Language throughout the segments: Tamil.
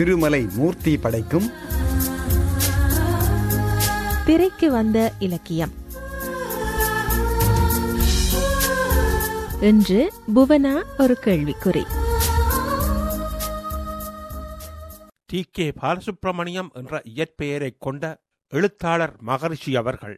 திருமலை மூர்த்தி படைக்கும் திரைக்கு வந்த இலக்கியம். இன்று புவனா ஒரு கேள்விக்குறி. டி.கே. பாலசுப்ரமணியம் என்ற இயற்பெயரை கொண்ட எழுத்தாளர் மகரிஷி அவர்கள்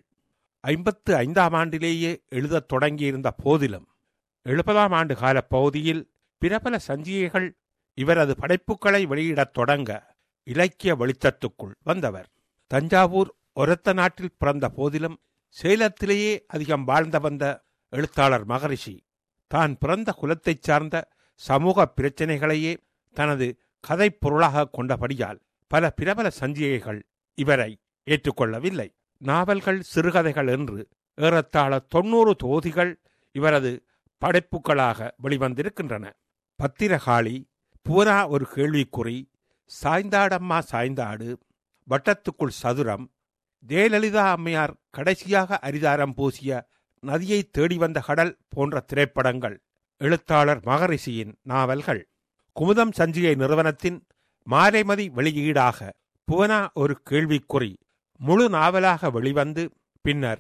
55ஆம் ஆண்டிலேயே எழுதத் தொடங்கியிருந்த போதிலும் 70ஆம் ஆண்டு கால பகுதியில் பிரபல சஞ்சிகைகள் இவரது படைப்புகளை வெளியிடத் தொடங்க இலக்கிய வெளிச்சத்துக்குள் வந்தவர். தஞ்சாவூர் ஒரத்த நாட்டில் பிறந்த போதிலும் சேலத்திலேயே அதிகம் வாழ்ந்து வந்த எழுத்தாளர் மகரிஷி தான் பிறந்த குலத்தைச் சார்ந்த சமூக பிரச்சினைகளையே தனது கதை பொருளாக கொண்டபடியால் பல பிரபல சஞ்சிகைகள் இவரை ஏற்றுக்கொள்ளவில்லை. நாவல்கள், சிறுகதைகள் என்று ஏறத்தாழ 90 தொகுதிகள் இவரது படைப்புகளாக வெளிவந்திருக்கின்றன. பத்திரகாளி, புவனா ஒரு கேள்விக்குறி, சாய்ந்தாடம்மா சாய்ந்தாடு, வட்டத்துக்குள் சதுரம், ஜெயலலிதா அம்மையார் கடைசியாக அரிதாரம் பூசிய நதியை தேடி வந்த கடல் போன்ற திரைப்படங்கள் எழுத்தாளர் மகரிஷியின் நாவல்கள். குமுதம் சஞ்சிகை நிறுவனத்தின் மாலைமதி வெளியீடாக புவனா ஒரு கேள்விக்குறி முழு நாவலாக வெளிவந்து பின்னர்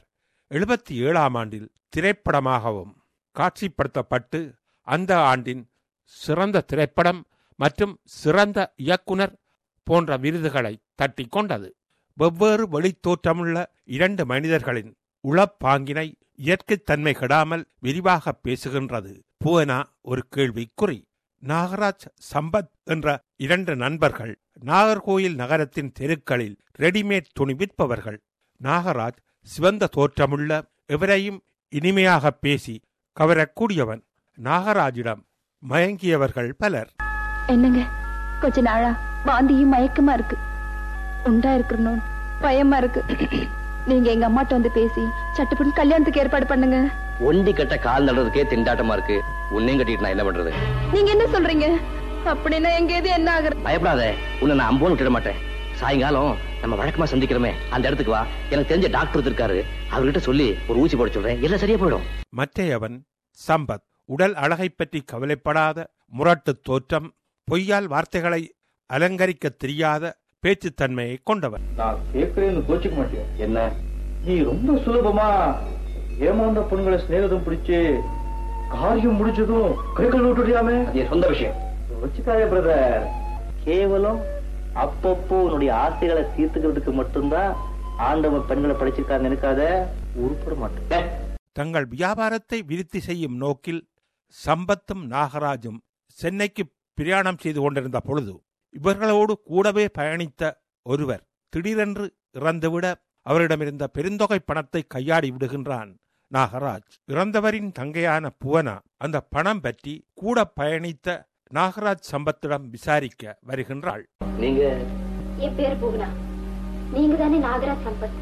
77ஆம் ஆண்டில் திரைப்படமாகவும் காட்சிப்படுத்தப்பட்டு அந்த ஆண்டின் சிறந்த திரைப்படம் மற்றும் சிறந்த இயக்குனர் போன்ற விருதுகளை தட்டி கொண்டது. வெவ்வேறு வெளித்தோற்றமுள்ள 2 மனிதர்களின் உளப்பாங்கினை இயற்கைத்தன்மை கெடாமல் விரிவாக பேசுகின்றது புவனா ஒரு கேள்விக்குறி. நாகராஜ், சம்பத் என்ற 2 நண்பர்கள் நாகர்கோயில் நகரத்தின் தெருக்களில் ரெடிமேட் துணி விற்பவர்கள். நாகராஜ் சிவந்த தோற்றமுள்ள, எவரையும் இனிமையாக பேசி கவரக்கூடியவன். நாகராஜிடம் மயங்கியவர்கள் பலர். என்னங்க, கொஞ்ச நாளா வாந்தியும் மயக்கமா இருக்கு, உண்டா இருக்கணும், பயமா இருக்கு. நீங்க எங்க அம்மாட்ட வந்து பேசி சட்டுப்புன்னு கல்யாணத்துக்கு ஏற்பாடு பண்ணுங்க. ஒண்டி கட்ட கால் நடுறதுக்கே திண்டாட்டமா இருக்கு, உன்னையும் கட்டிட்டு நான் என்ன பண்றது? நீங்க என்ன சொல்றீங்க? அப்படின்னா எங்க எது என்ன ஆகுறது? பயப்படாத, உன்னை நான் அம்போன்னு விட்டுட மாட்டேன். சாயங்காலம் நம்ம வழக்கமா சந்திக்கிறோமே அந்த இடத்துக்கு வா. எனக்கு தெரிஞ்ச டாக்டர் இருக்காரு, அவர்கிட்ட சொல்லி ஒரு ஊசி போட சொல்றேன், எல்லாம் சரியா போயிடும். மற்றையவன் சம்பத். உடல் அழகை பற்றி கவலைப்படாத முரட்டு தோற்றம், பொய்யால் வார்த்தைகளை அலங்கரிக்க தெரியாத பேச்சுத்தன்மையை கொண்டவன். நான் கேட்கிறேன்னு கோச்சிக்க மாட்டேன். என்ன, நீ ரொம்ப சுலபமா ஏமாந்த பொண்ணுங்களை ஸ்நேகிதம் பிடிச்சு காரியம் முடிச்சதும் கைகள் விட்டுறியாமே? அது சொந்த விஷயம் வச்சுக்காய பிரதர். கேவலம் அப்பப்போ உன்னுடைய ஆசைகளை தீர்த்துக்கிறதுக்கு மட்டும்தான் ஆண்டவன் பெண்களை படிச்சிருக்கான்னு நினைக்காத, உருப்பட மாட்டேன். தங்கள் வியாபாரத்தை விருத்தி செய்யும் நோக்கில் சம்பத்தும் நாகராஜும் சென்னைக்கு பிரயாணம் செய்து கொண்டிருந்த பொழுது இவர்களோடு கூடவே பயணித்த ஒருவர் திடீரென்று இறந்துவிட அவரிடமிருந்த பெருந்தொகை பணத்தை கையாடி விடுகின்றான் நாகராஜ். இறந்தவரின் தங்கையான புவனா அந்த பணம் பற்றி கூட பயணித்த நாகராஜ் சம்பத்திடம் விசாரிக்க வருகின்றாள். நீங்க? என் பேர் புவனா. நீங்க தானே நாகராஜ் சம்பத்?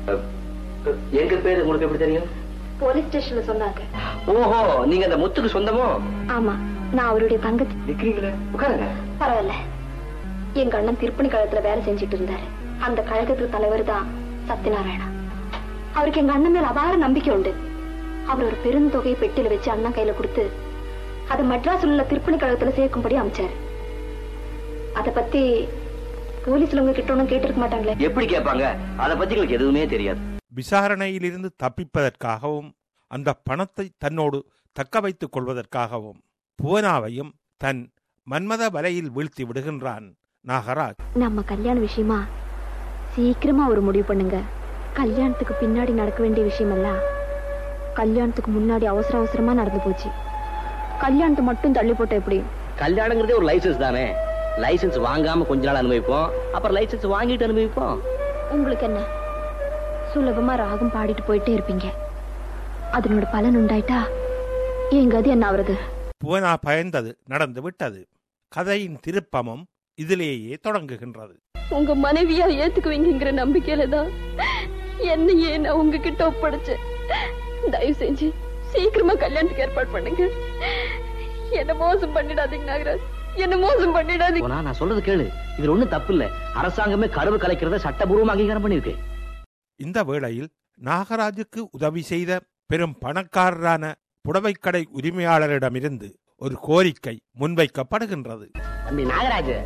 எங்க பேரு உங்களுக்கு எப்படி தெரியும்? போலீஸ் ஸ்டேஷன்ல சொன்னாங்க. ஓஹோ, நீங்க அந்த முத்துக்கு சொந்தமோ? ஆமா, நான் அவருடைய தங்கச்சி. நிக்கிறீங்களே, உட்காருங்க. பரவாயில்ல. எங்க அண்ணன் திருப்பணி கழகத்துல வேலை செஞ்சுட்டு இருந்தாரு. அந்த கழகத்துக்கு தலைவர் தான் சத்யநாராயணா. அவருக்கு எங்க அண்ணன் மேல அபார நம்பிக்கை உண்டு. அவர் ஒரு பெருந்தொகையை பெட்டியில வச்சு அண்ணன் கையில கொடுத்து அதை மெட்ராஸ்ல உள்ள திருப்பணி கழகத்துல சேர்க்கும்படி அமைச்சாரு. அத பத்தி போலீஸ்ல உங்க கிட்ட ஒண்ணும் கேட்டிருக்க மாட்டாங்களே? எப்படி கேட்பாங்க? அத பத்தி உங்களுக்கு எதுவுமே தெரியாது. விசாரணையிலிருந்து தப்பிப்பதற்காகவும் அந்த பணத்தை தன்னோடு தக்க வைத்துக் கொள்வதற்காகவும் புவனாவையும் தன் மன்மத வலையில் வீழ்த்தி விடுகின்றான் நாகராஜ். நம்ம கல்யாண விஷயமா சீக்கிரமா ஒரு முடிவு பண்ணுங்க. கல்யாணத்துக்கு பின்னாடி நடக்க வேண்டிய விஷயம் எல்லாம் கல்யாணத்துக்கு முன்னாடி அவசர அவசரமா நடந்து போச்சு. கல்யாணத்தை மட்டும் தள்ளி போட்ட எப்படி? கல்யாணங்கிறதே ஒரு லைசன்ஸ் தானே. லைசன்ஸ் வாங்காம கொஞ்ச நாள் அனுபவிப்போம், அப்புறம் லைசன்ஸ் வாங்கிட்டு அனுபவிப்போம். உங்களுக்கு என்ன, சுலபமா ராகம் பாடிட்டு போயிட்டே இருப்பீங்க. அதனோட பலன் உண்டாயிட்டா எங்க அது என்ன ஆவறது? புவனா பயந்தது நடந்து விட்டது. கதையின் திருப்பமும் இதிலேயே தொடங்குகின்றது. உங்க மனைவியா ஏத்துக்குவீங்கிற நம்பிக்கையில தான் என்னையே நான் உங்ககிட்ட ஒப்படைச்சேன். தயவு செஞ்சு சீக்கிரமா கல்யாணத்துக்கு ஏற்பாடு பண்ணுங்க. என்ன மோசம் பண்ணிடாதீங்க நாகராஜ், என்ன மோசம் பண்ணிடாதீங்க. நான் சொல்றது கேளு, இதுல ஒண்ணும் தப்பு இல்ல. அரசாங்கமே கருவு கலைக்கிறத சட்டபூர்வமா அங்கீகாரம் பண்ணிருக்கு. இந்த வேளையில் நாகராஜுக்கு உதவி செய்த பெரும் பணக்காரரான புடவைக்கடை உரிமையாளரிடமிருந்து ஒரு கோரிக்கை முன்வைக்கப்படுகின்றது. தம்பி நாகராஜ்,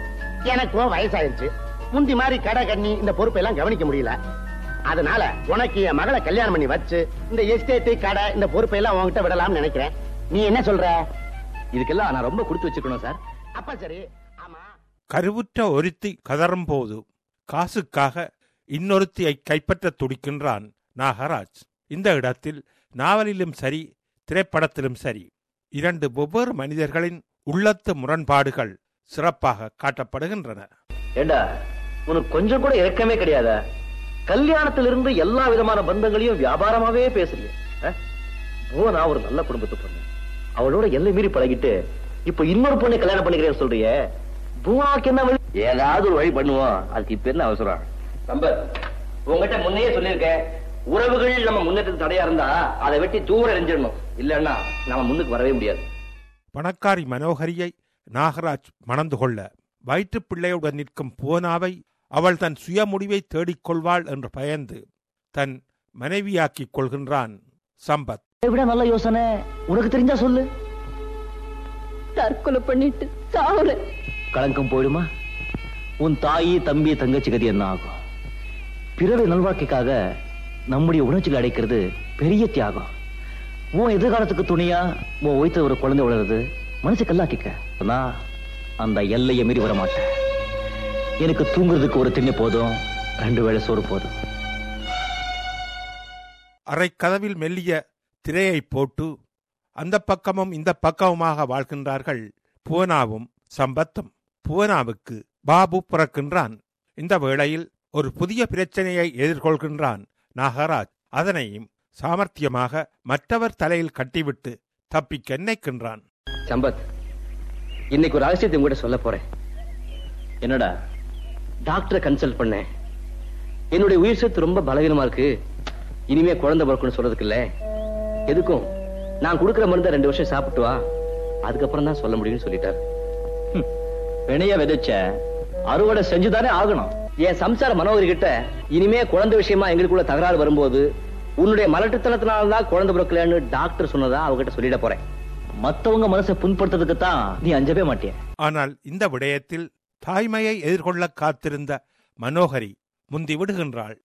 எனக்கும் வயசாயிருச்சு. முந்தி மாதிரி கடை கண்ணி இந்த பொறுப்பை எல்லாம் கவனிக்க முடியல. அதனால உனக்கு என் மகளை கல்யாணம் பண்ணி வச்சு இந்த எஸ்டேட் கடை இந்த பொறுப்பை எல்லாம் உன்கிட்ட விடலாம்னு நினைக்கிறேன். நீ என்ன சொல்ற? இதுக்கெல்லாம் நான் ரொம்ப கொடுத்து வச்சுக்கணும் சார். அப்ப சரி. ஆமா, கருவுற்ற ஒருத்தி கதறும் போது காசுக்காக இன்னொருத்தியை கைப்பற்ற துடிக்கின்றான் நாகராஜ். இந்த இடத்தில் நாவலிலும் சரி திரைப்படத்திலும் சரி இரண்டு வெவ்வேறு மனிதர்களின் உள்ளத்து முரண்பாடுகள் சிறப்பாக காட்டப்படுகின்றன. ஏண்டா உனக்கு கொஞ்சம் கூட இறக்கமே கிடையாதா? கல்யாணத்திலிருந்து எல்லா விதமான பந்தங்களையும் வியாபாரமாவே பேசுறீங்க. பூவனா ஒரு நல்ல குடும்பத்து பொண்ணு, அவளோட எல்லை மீறி பழகிட்டு இப்ப இன்னொரு பொண்ணை கல்யாணம் பண்ணிக்கிறேன்னு சொல்றிய. பூவாக்கு என்ன வழி? ஏதாவது ஒரு வழி பண்ணுவோம். அதுக்கு இப்ப என்ன அவசரம்? நம்ம உங்ககிட்ட முன்னையே சொல்லியிருக்கேன், உறவுகள் நம்ம முன்னேற்றத்துக்கு தடையா இருந்தா அதை வெட்டி தூர எறிஞ்சிடணும். இல்லன்னா நம்ம முன்னுக்கு வரவே முடியாது. பணக்காரி மனோகரியை நாகராஜ் மணந்து கொள்ள வயிற்று பிள்ளையுடன் நிற்கும் பூனாவை அவள் தன் சுய முடிவை தேடிக்கொள்வாள் என்று பயந்து தன் மனைவியாக்கிக் கொள்கின்றான் சம்பத். விட நல்ல யோசனை உனக்கு தெரிஞ்சா சொல்லு. தற்கொலை பண்ணிட்டு சாவுறேன். களங்கம் போயிடுமா? உன் தாயி தம்பி தங்கச்சி கதி என்ன ஆகும்? பிறவை நல்வாழ்க்கைக்காக நம்முடைய உணர்ச்சிகள் அடைக்கிறது பெரிய தியாகம். உன் எதிர்காலத்துக்கு துணியா உன் வயிற்று ஒரு குழந்தை வளருது, மனசு கல்லாக்கிக்க. நான் அந்த எல்லையை மீறி வர மாட்டேன். எனக்கு தூங்குறதுக்கு ஒரு திண்ணை போதும், 2 வேளை சோறு போதும். அரை கதவில் மெல்லிய திரையை போட்டு அந்த பக்கமும் இந்த பக்கமுமாக வாழ்கின்றார்கள் பூனாவும் சம்பத்தும். பூனாவுக்கு பாபு பிறக்கின்றான். இந்த வேளையில் ஒரு புதிய பிரச்சனையை எதிர்கொள்கின்றான் நாகராஜ். அதனையும் சாமர்த்தியமாக மற்றவர் தலையில் கட்டிவிட்டு தப்பிக்க நினைக்கின்றான். சம்பத், இன்னைக்கு ஒரு ரகசியத்தை உங்ககிட்ட சொல்ல போறேன். என்னடா? டாக்டரை கன்சல்ட் பண்ணேன். என்னுடைய உயிர் சத்து ரொம்ப பலவீனமா இருக்கு, இனிமே குழந்தை பிறக்குன்னு சொல்றதுக்கு இல்ல, எதுக்கும் நான் கொடுக்கிற மருந்தை 2 வருஷம் சாப்பிட்டு வா, அதுக்கப்புறம் தான் சொல்ல முடியும்னு சொல்லிட்டாரு. வினைய விதைச்ச அறுவடை செஞ்சுதானே ஆகணும். என் சம்சார மனோகரி கிட்ட இனிமே குழந்தை விஷயமா எங்களுக்குள்ள தகராறு வரும்போது உன்னுடைய மலட்டுத்தனத்தினால்தான் குழந்தை பிறக்கலன்னு டாக்டர் சொன்னதா அவகிட்ட சொல்லிட போறேன். மத்தவங்க மனசை புண்படுத்துறதுக்கு தான் நீ அஞ்சவே மாட்டிய. ஆனால் இந்த விடயத்தில் தாய்மையை எதிர்கொள்ள காத்திருந்த மனோகரி முந்தி விடுகின்றாள்.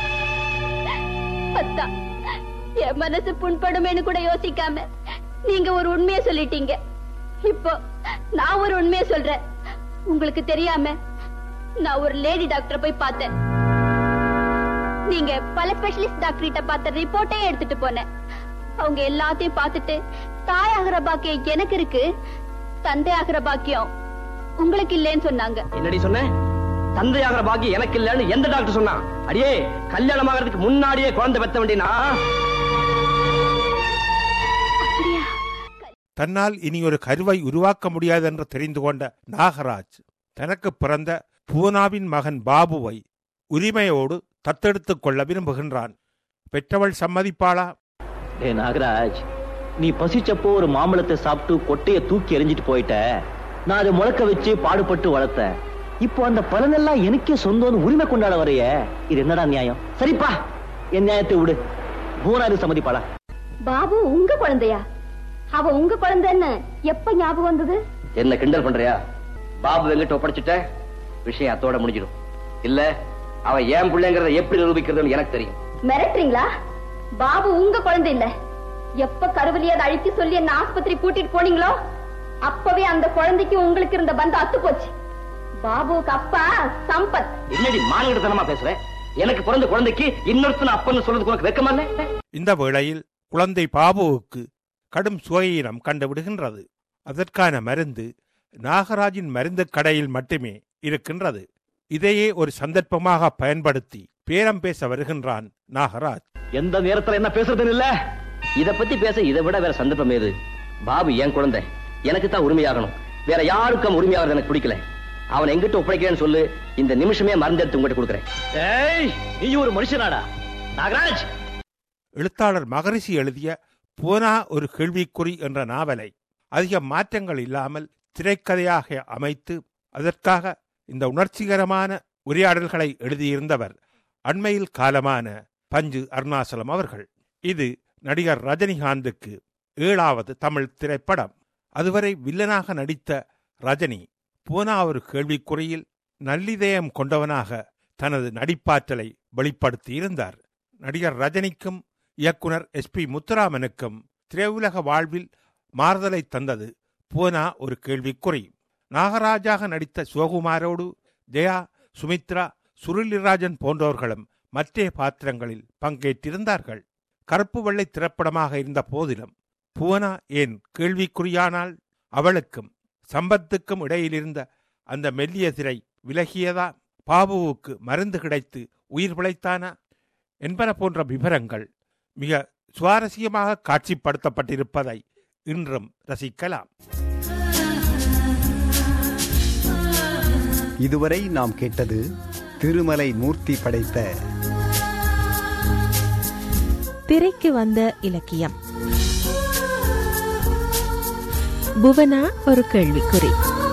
என் மனசு புண்படுமேனு கூட யோசிக்காம நீங்க ஒரு உண்மையை சொல்லிட்டீங்க. இப்போ நான் ஒரு உண்மையை சொல்றேன். உங்களுக்கு தெரியாம நான் ஒரு லேடி டாக்டர் போய் பார்த்தேன். நீங்க பல ஸ்பெஷலிஸ்ட் டாக்டர் கிட்ட பார்த்த ரிப்போர்ட்டே எடுத்துட்டு போனேன். அவங்க எல்லாத்தையும் பார்த்துட்டு தாயாகிற பாக்கியம் எனக்கு இருக்கு, தந்தை ஆகிற பாக்கியம் உங்களுக்கு இல்லைன்னு சொன்னாங்க. என்னடி சொன்ன? தந்தையாகிற பாக்கியம் எனக்கு இல்லன்னு எந்த டாக்டர் சொன்னா? அடியே, கல்யாணம் ஆகிறதுக்கு முன்னாடியே குழந்தை பெத்த வேண்டியனா? தன்னால் இனி ஒரு கருவை உருவாக்க முடியாது என்று தெரிந்து கொண்ட நாகராஜ் தனக்கு பிறந்த பூனாவின் மகன் பாபுவை உரிமையோடு தத்தெடுத்துக் கொள்ள விரும்புகின்றான். பெற்றவள் சம்மதிப்பாளா? நாகராஜ், நீ பசிச்சப்போ ஒரு மாம்பழத்தை சாப்பிட்டு கொட்டைய தூக்கி எறிஞ்சிட்டு போயிட்ட. நான் அதை முளைக்க வச்சு பாடுபட்டு வளர்த்த. இப்போ அந்த பலனெல்லாம் எனக்கே சொந்தம்னு உரிமை கொண்டாட வரைய, இது என்னடா நியாயம்? சரிப்பா, என் நியாயத்தை விடு. பூனாது சம்மதிப்பாளா? பாபு உங்க குழந்தையா? அவ உங்க குழந்தைன்னு எப்ப ஞாபகம் வந்தது? என்ன கிண்டல் பண்றியா? பாபு எங்கிட்ட ஒப்படைச்சிட்ட விஷயம் அத்தோட முடிஞ்சிடும். இல்ல அவ ஏன் பிள்ளைங்கிறத எப்படி நிரூபிக்கிறதுன்னு எனக்கு தெரியும். மிரட்டுறீங்களா? பாபு உங்க குழந்தை இல்ல. எப்ப கருவிலியை அதை அழிக்க சொல்லி என்ன ஆஸ்பத்திரி கூட்டிட்டு போனீங்களோ அப்பவே அந்த குழந்தைக்கு உங்களுக்கு இருந்த பந்தம் அத்து போச்சு. பாபுவுக்கு அப்பா சம்பத். என்னடி மாநிலத்தனமா பேசுற? எனக்கு பிறந்த குழந்தைக்கு இன்னொருத்தன அப்பன்னு சொல்றதுக்கு உனக்கு வெக்கமா இல்ல? இந்த வேளையில் குழந்தை பாபுவுக்கு கடும் சுவையினம் கண்டுவிடுகின்றது. அதற்கான மருந்து நாகராஜின் மருந்து கடையில் மட்டுமே இருக்கின்றது. இதையே ஒரு சந்தர்ப்பமாக பயன்படுத்தி பேரம் பேச வருகின்றான் நாகராஜ். எந்த நேரத்துல என்ன பேசுறதுன்னு இல்ல, இத பத்தி பேச இதை விட வேற சந்தர்ப்பம் ஏது? பாபு என் குழந்தை, எனக்கு தான் உரிமையாகணும். வேற யாருக்கும் உரிமையாகிறது எனக்கு பிடிக்கல. அவன் எங்கிட்ட ஒப்படைக்கிறேன்னு சொல்லு, இந்த நிமிஷமே மருந்து எடுத்து உங்ககிட்ட கொடுக்குறேன். நீ ஒரு மனுஷனாடா நாகராஜ்? எழுத்தாளர் மகரிஷி எழுதிய பூனா ஒரு கேள்விக்குறி என்ற நாவலை அதிக மாற்றங்கள் இல்லாமல் திரைக்கதையாக அமைத்து அதற்காக இந்த உணர்ச்சிகரமான உரையாடல்களை எழுதியிருந்தவர் அண்மையில் காலமான பஞ்சு அருணாசலம் அவர்கள். இது நடிகர் ரஜினிகாந்துக்கு 7வது தமிழ் திரைப்படம். அதுவரை வில்லனாக நடித்த ரஜினி பூனா ஒரு கேள்விக்குறியில் நல்லிதயம் கொண்டவனாக தனது நடிப்பாற்றலை வெளிப்படுத்தியிருந்தார். நடிகர் ரஜினிக்கும் இயக்குனர் SP முத்துராமனுக்கும் திரையுலக வாழ்வில் மாறுதலை தந்தது புவனா ஒரு கேள்விக்குறி. நாகராஜாக நடித்த சிவகுமாரோடு ஜெயா, சுமித்ரா, சுருளிராஜன் போன்றவர்களும் மற்ற பாத்திரங்களில் பங்கேற்றிருந்தார்கள். கருப்பு வெள்ளை திரைப்படமாக இருந்த போதிலும் புவனா ஏன் கேள்விக்குறியானால்? அவளுக்கும் சம்பத்துக்கும் இடையிலிருந்த அந்த மெல்லிய திரை விலகியதா? பாபுவுக்கு மருந்து கிடைத்து உயிர் பிழைத்தானா என்பன போன்ற விவரங்கள் மிக சுவாரஸ்யமாக காட்சிப்படுத்தப்பட்டிருப்பதை இன்றும் ரசிக்கலாம். இதுவரை நாம் கேட்டது திருமலை மூர்த்தி படைத்த திரைக்கு வந்த இலக்கியம். புவனா ஒரு கேள்விக்குறி.